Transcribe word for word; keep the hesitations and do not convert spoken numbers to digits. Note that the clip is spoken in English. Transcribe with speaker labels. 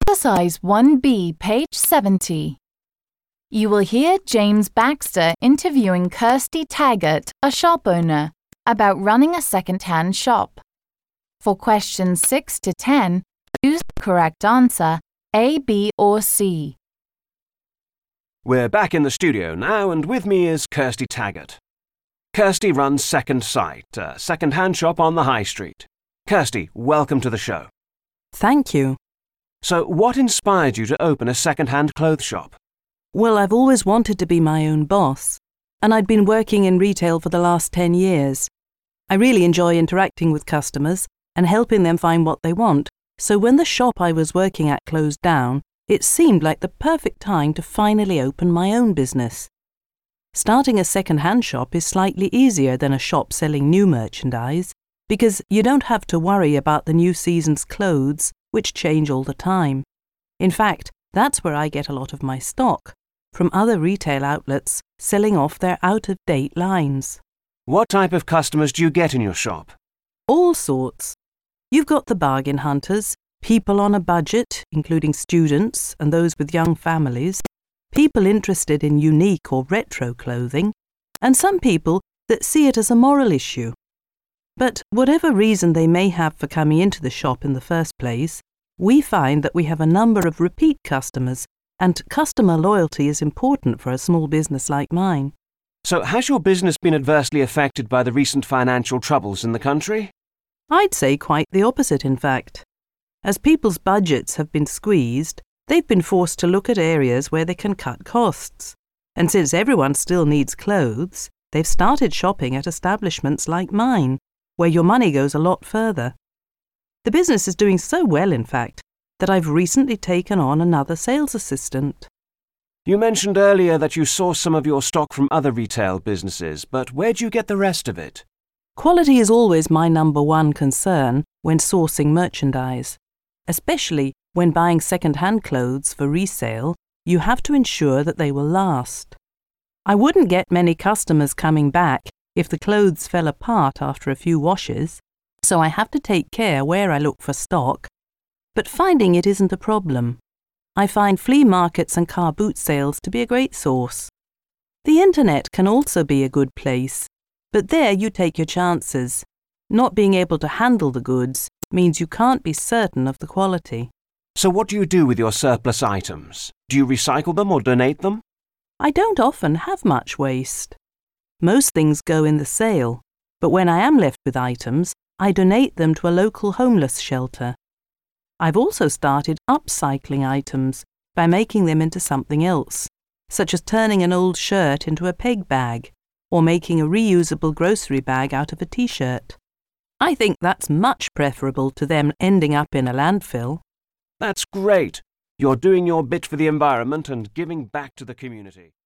Speaker 1: Exercise one B, page seventy. You will hear James Baxter interviewing Kirsty Taggart, a shop owner, about running a second-hand shop. For questions six to ten, choose the correct answer, A, B, or C.
Speaker 2: We're back in the studio now, and with me is Kirsty Taggart. Kirsty runs Second Sight, a second-hand shop on the High Street. Kirsty, welcome to the show.
Speaker 3: Thank you.
Speaker 2: So, what inspired you to open a second-hand clothes shop?
Speaker 3: Well, I've always wanted to be my own boss, and I'd been working in retail for the last ten years. I really enjoy interacting with customers and helping them find what they want, so when the shop I was working at closed down, it seemed like the perfect time to finally open my own business. Starting a second-hand shop is slightly easier than a shop selling new merchandise, because you don't have to worry about the new season's clothes, which change all the time. In fact, that's where I get a lot of my stock, from other retail outlets selling off their out-of-date lines.
Speaker 2: What type of customers do you get in your shop?
Speaker 3: All sorts. You've got the bargain hunters, people on a budget, including students and those with young families, people interested in unique or retro clothing, and some people that see it as a moral issue. But whatever reason they may have for coming into the shop in the first place, we find that we have a number of repeat customers, and customer loyalty is important for a small business like mine.
Speaker 2: So has your business been adversely affected by the recent financial troubles in the country?
Speaker 3: I'd say quite the opposite, in fact. As people's budgets have been squeezed, they've been forced to look at areas where they can cut costs. And since everyone still needs clothes, they've started shopping at establishments like mine, where your money goes a lot further. The business is doing so well, in fact, that I've recently taken on another sales assistant.
Speaker 2: You mentioned earlier that you source some of your stock from other retail businesses, but where do you get the rest of it?
Speaker 3: Quality is always my number one concern when sourcing merchandise. Especially when buying second-hand clothes for resale, you have to ensure that they will last. I wouldn't get many customers coming back if the clothes fell apart after a few washes, so I have to take care where I look for stock. But finding it isn't a problem. I find flea markets and car boot sales to be a great source. The internet can also be a good place, but there you take your chances. Not being able to handle the goods means you can't be certain of the quality.
Speaker 2: So what do you do with your surplus items? Do you recycle them or donate them?
Speaker 3: I don't often have much waste. Most things go in the sale, but when I am left with items, I donate them to a local homeless shelter. I've also started upcycling items by making them into something else, such as turning an old shirt into a peg bag, or making a reusable grocery bag out of a t-shirt. I think that's much preferable to them ending up in a landfill.
Speaker 2: That's great. You're doing your bit for the environment and giving back to the community.